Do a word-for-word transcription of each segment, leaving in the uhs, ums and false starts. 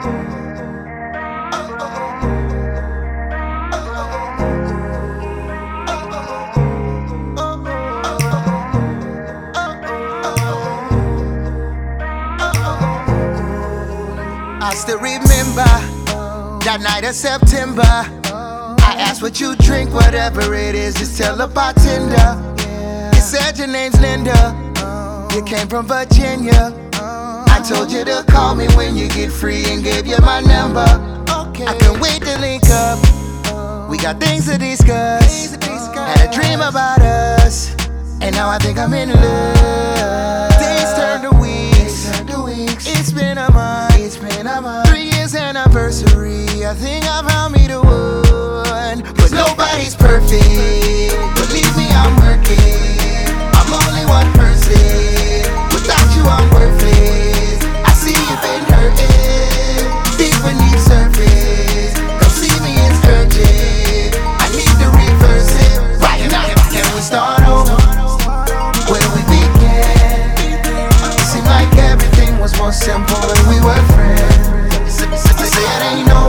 I still remember that night of September. I asked what you drink, whatever it is, just tell the bartender. You said your name's Linda, you came from Virginia. I told you to call me when you get free and gave you my number. I can't wait to link up, we got things to discuss. Had a dream about us, and now I think I'm in love. Days turn to weeks, it's been a month, three years anniversary. I think I found me the one, but nobody's perfect. Believe me, I'm working. I'm only one person. Without you, I'm worthless. I see you've been hurting deep beneath surface. Come see me, it's urgent. I need to reverse it right now. Can we start over where we began? It seemed like everything was more simple when we were friends. I say it ain't no,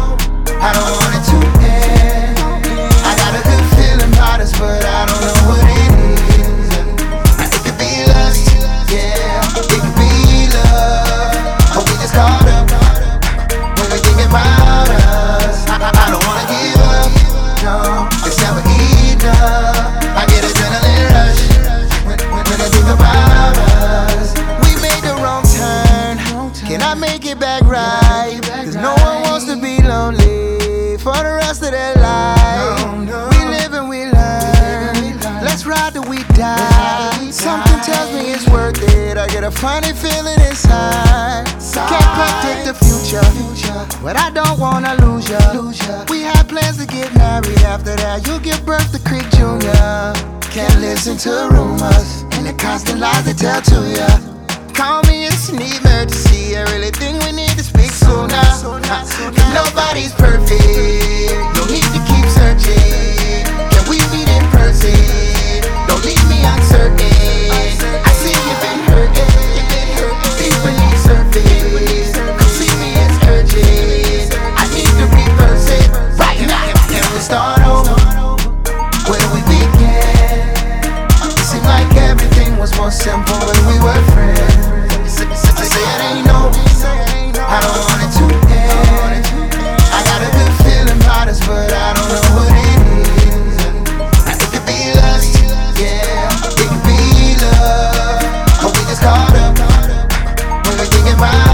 I don't want it to end. I got a good feeling about us, but I don't know what it is. It could be lust, yeah, it could be love, but we just caught up when we think about us. I, I, I don't wanna give up, no, it's never enough. I get adrenaline rush when, when, when I think about us. We made the wrong turn, can I make it back right? Cause no one wants to be lonely for the rest of their life. We live and we learn, let's ride till we die. Something tells me it's worth it, I get a funny feeling inside. Can't predict the future, but I don't wanna lose ya. We had plans to get married, after that you'll give birth to Creek Junior Can't listen to rumors and the constant lies they tell to ya. Call me, it's an emergency, I really think we need to speak sooner. Nobody's perfect, no need to keep searching. Can we meet in person? Don't leave me uncertain. I see you've been hurting deep beneath surface. Come see me, it's urgent. I need to reverse it right now. Can we start over where we began? It seemed like everything was more simple when we were friends. I say it ain't no, I don't want it to end. I got a good feeling about us, but I don't know what it is. It could be lust, yeah, it could be love, but we just caught up when we think about